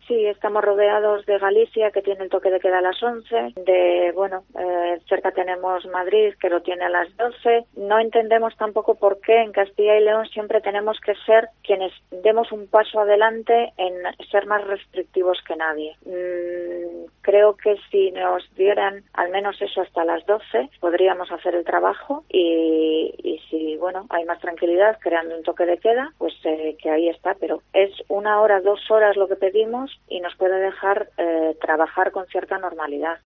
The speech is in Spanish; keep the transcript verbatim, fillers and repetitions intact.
Sí, estamos rodeados de Galicia, que tiene el toque de queda a las once, de, bueno, eh, cerca tenemos Madrid, que lo tiene a las doce. No entendemos tampoco por qué en Castilla y León siempre tenemos que ser quienes demos un paso adelante en ser más restrictivos que nadie. Mm, creo que si nos dieran al menos eso hasta las doce, podríamos hacer el trabajo y, y si, bueno, hay más tranquilidad creando un toque de queda, pues eh, que ahí está, pero es una hora, dos horas lo que pedimos y nos puede dejar eh, trabajar con cierta normalidad.